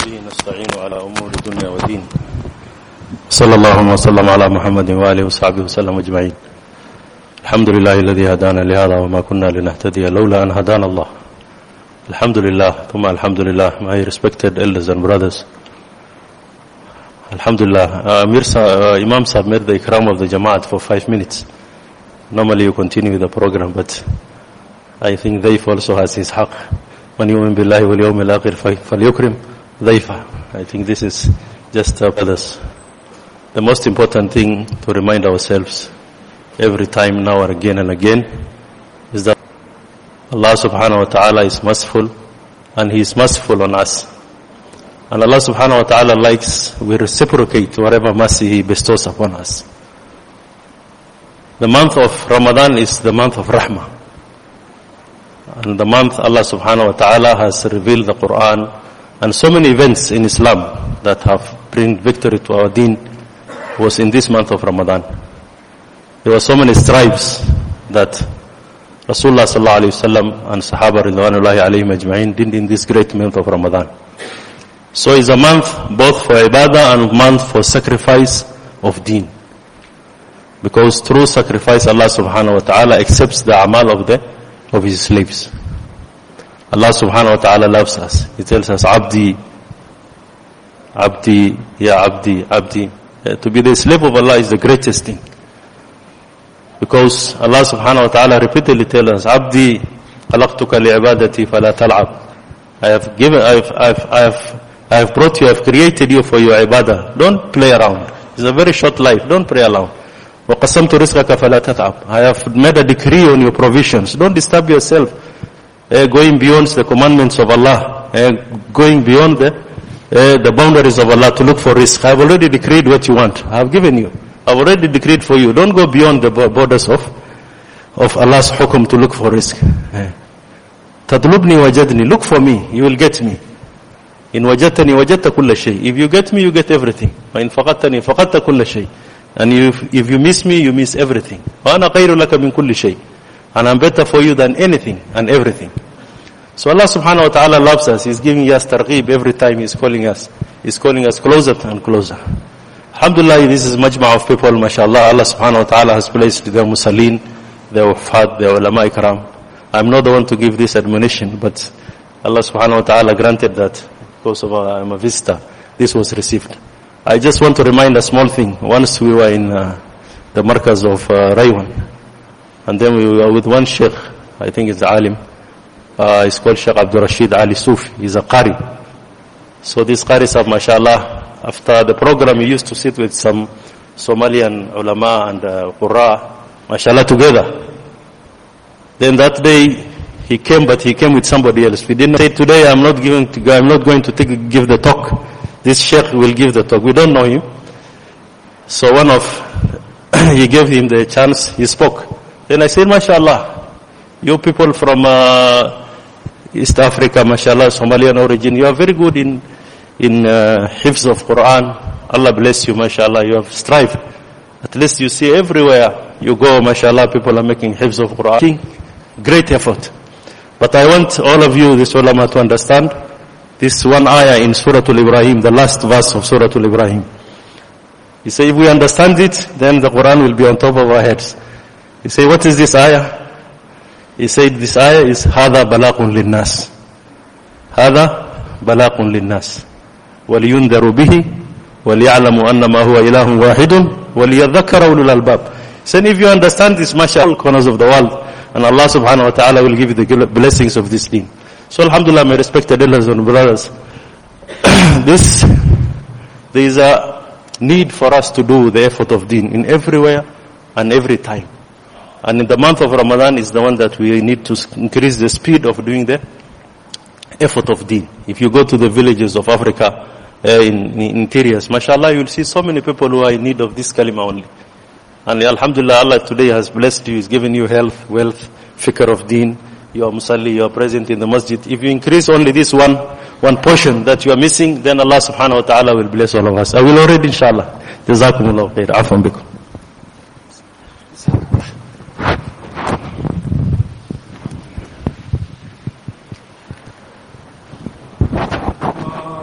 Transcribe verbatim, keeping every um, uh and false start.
وبه نستعين على أمور الدنيا والدين صلى الله وسلم على محمد وآله وصحبه وسلم أجمعين. الحمد لله الذي هدانا لهذا وما كنا لنهتدي لولا أن هدانا الله. Alhamdulillah, thumma alhamdulillah, my respected elders and brothers. Alhamdulillah, uh, Amir Sa, uh, Imam Sahib made the ikram of the Jamaat for five minutes. Normally you continue with the program, but I think Daif also has his haq. Man yu'min billahi wal yawmil akhir falyukrim Daifa. I think this is just uh, brothers. The most important thing to remind ourselves every time now and again and again is that Allah subhanahu wa ta'ala is merciful and He is merciful on us. And Allah subhanahu wa ta'ala likes we reciprocate whatever mercy He bestows upon us. The month of Ramadan is the month of Rahmah. And the month Allah subhanahu wa ta'ala has revealed the Quran and so many events in Islam that have bring victory to our deen was in this month of Ramadan. There were so many stripes that Rasulullah sallallahu alayhi wa sallam and Sahaba ridwanullahi alayhim ajma'in did in this great month of Ramadan. So it's a month both for ibadah and a month for sacrifice of deen. Because through sacrifice Allah subhanahu wa ta'ala accepts the amal of the of His slaves. Allah subhanahu wa ta'ala loves us. He tells us, Abdi, Abdi, Ya Abdi, Abdi. Uh, to be the slave of Allah is the greatest thing. Because Allah subhanahu wa ta'ala repeatedly tells us, Abdi, khalaqtuka li'ibadati fala tal'ab. I have given, I have, I have, I have, I have brought you, I have created you for your ibadah. Don't play around. It's a very short life. Don't play around. وَقَسَمْتُ رِزْقَكَ فَلَا تَتْعَبْ. I have made a decree on your provisions. Don't disturb yourself. Uh, going beyond the commandments of Allah. Uh, going beyond the, uh, the boundaries of Allah to look for rizq. I have already decreed what you want. I have given you. I have already decreed for you. Don't go beyond the borders of, of Allah's hukum to look for rizq. Uh, تَطْلُبْنِي وَجَدْنِي. Look for me. You will get me. إِن وَجَدْتَنِي وَجَدْتَ كُلَّ شَيْء. If you get me, you get everything. وَإِن فَقَدْتَنِي فَقَدْتَ كُلَّ شَيْء. And if, if you miss me, you miss everything. وَأَنَا خَيْرٌ لَكَ مِنْ كُلِّ شَيْءٍ. And I'm better for you than anything and everything. So Allah subhanahu wa ta'ala loves us. He's giving us targheeb every time He's calling us. He's calling us closer and closer. Alhamdulillah, this is majma' of people, mashallah. Allah subhanahu wa ta'ala has placed their musallin, their wafat, their ulama ikram. I'm not the one to give this admonition, but Allah subhanahu wa ta'ala granted that because of uh, I'm a visitor, this was received. I just want to remind a small thing. Once we were in uh, the markaz of uh, Raywan, and then we were with one sheikh, I think it's alim, uh, he's called Sheikh Abdul Rashid Ali Sufi. He's a qari. So this qari sahab, mashallah, after the program he used to sit with some Somalian ulama and uh, qurra, mashallah, together. Then that day he came, but he came with somebody else. We didn't say today I'm not giving to, I'm not going to take, give the talk. This sheikh will give the talk. We don't know him. So one of, he gave him the chance, he spoke. Then I said, mashallah, you people from uh, East Africa, mashallah, Somalian origin, you are very good in in uh, hifz of Quran. Allah bless you, mashallah, you have strived. At least you see everywhere you go, mashallah, people are making hifz of Quran. Great effort. But I want all of you, this ulama, to understand this one ayah in Surah Al-Ibrahim, the last verse of Surah Al-Ibrahim. You say, if we understand it, then the Quran will be on top of our heads. You say, what is this ayah? He said, this ayah is هَذَا بَلَاقٌ لِلنَّاسِ هَذَا بَلَاقٌ لِلنَّاسِ وَلِيُنْذَرُوا بِهِ وَلِيَعْلَمُوا أَنَّمَا هُوَ إِلَهٌ وَاحِدٌ وَلِيَذَّكَّرَ أُولُو الْأَلْبَابِ. So if you understand this, mashallah, corners of the world, and Allah subhanahu wa ta'ala will give you the blessings of this deen. So alhamdulillah, my respected elders and brothers, this, there is a need for us to do the effort of deen in everywhere and every time. And in the month of Ramadan is the one that we need to increase the speed of doing the effort of deen. If you go to the villages of Africa, uh, in, in interiors, mashallah, you will see so many people who are in need of this kalima only. And alhamdulillah, Allah today has blessed you, He's given you health, wealth, fikr of deen. You are musalli, you are present in the masjid. If you increase only this one, one portion that you are missing, then Allah subhanahu wa ta'ala will bless all of us. I will already, inshallah. Jazakumullahu khair. Afwan bikum.